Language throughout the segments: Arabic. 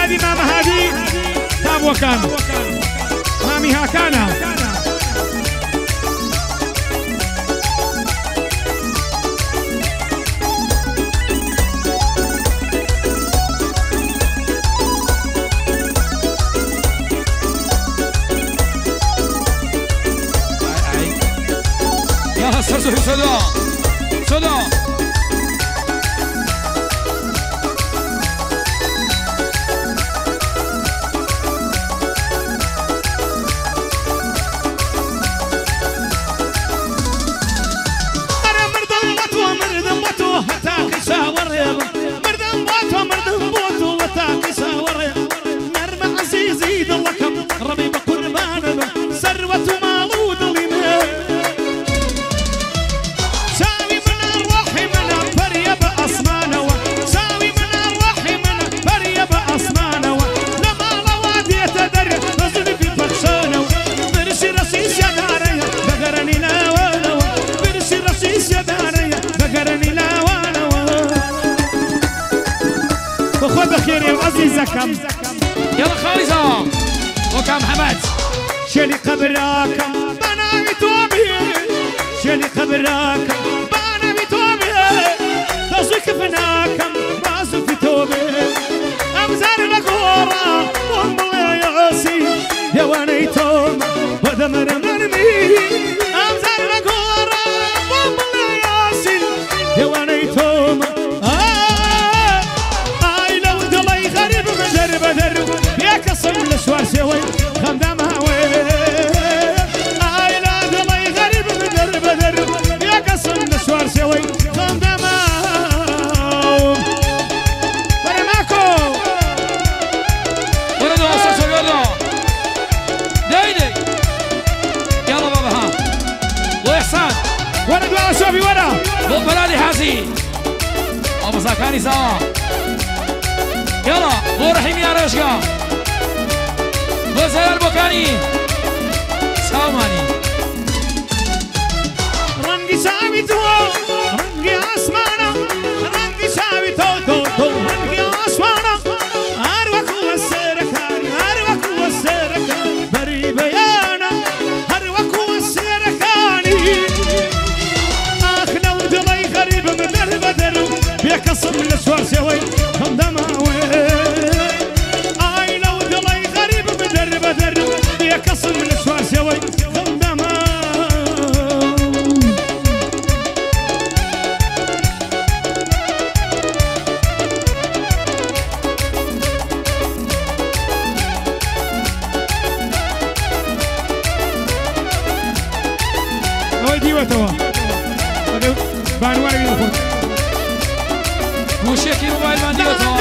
هذه ماما هذه تاب وكان مامي هاكانا يلا صدق صدق عزيزكم يلا خالصة وكام حمد شلي قبراكم بنا بتوبي شلي قبراكم بنا بتوبي تصويك فناكم راسو في توبي أمزار لكورا والله يا عسي يا وانيتم ودمر مرمي أمزار لكورا والله يا عسي يا وانيتم يا سوار سوي خمدة مهوي عائلات الله غريب بدر بدر يا قصم سوار سوي خمدة مهوي بري ماكو وردوا أساسوا يلا دايدي يلا بابا ها وإحسان وردوا أسوفي ورا بو بلالي حاسي أبو ساكاني سوا يلا بو رحيم يا رشقا وزير البوكاني ساماني رنجي سامي تو رنجي اسمانا رنجي سامي تو رنجي اسمانا هروكو السركاني هروكو السركاني بري بيانا هروكو السركاني اخنا ودلي غريب بدر بدر بيكسر الاسوار سوي خمدماوي يكسر من السوار سوي خمدما هو ديوة توا بانواري يخوت وشيكي موبايل مان ديوة توا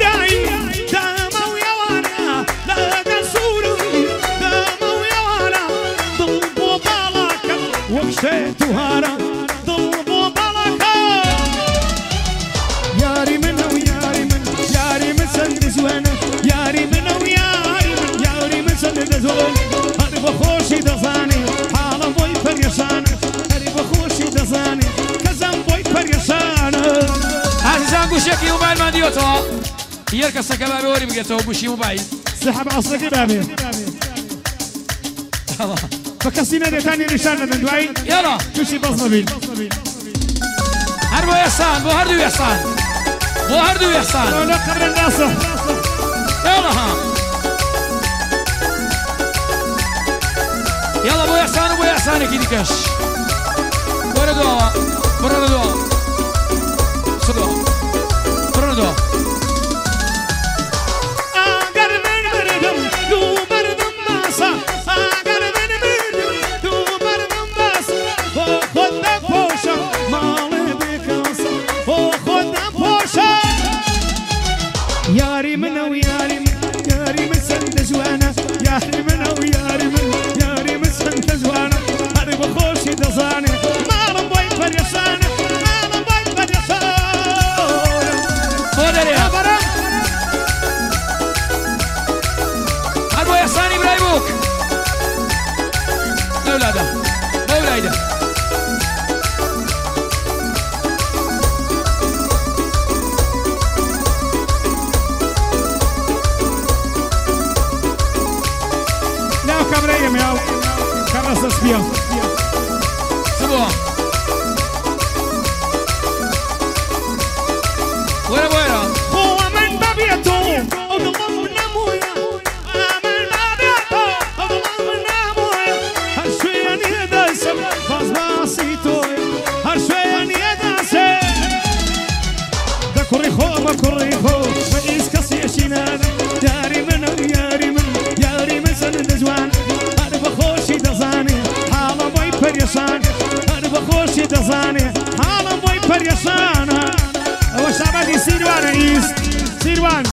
وكشيتوهارا ضربوا بلكا ياري منه وياري من ياري من سند زوانا ياري منه وياري من ياري من سند زوانا هري بخوشي دزاني حالا بوي فريشانا هري بخوشي دزاني كزم بوي فريشانا عزيزان بوشيكي موبايل مان ديوتوا يركا سكبابي وري بقيتوا بوشي موبايل سحب عصرك بابي الله فكسينا دتاني نشانة من دواي يلا توشي بصمة بين هربو يحسان بو هردو يحسان بو هردو يحسان لا قبل الناصر يلا ها يلا بو يحسان وبو يحسان كيدي كاش بردوا بردوا صدوا بردوا ياري منه وياري من ياري من سند زوانا ياري منه وياري من ياري من سند زوانا هري بخوشي دزاني ما ربوي فريساني ما ربوي فريساني فودري يا برا هربو يحساني برايبوك أولاده أولاده بيا سبوع ويرا هو من بابيته أضمن نمويا من بابيته أضمن نمويا هالشوين يدسم فاز باسيتو هالشوين يدسم ده كوريخو ما كوريخو ما إسكاسي شينان ياري من سند جوان هر بخوشي دزاني حالا باي بريشان هر بخوشي دزاني حالا باي بريشان وش عملي سيروان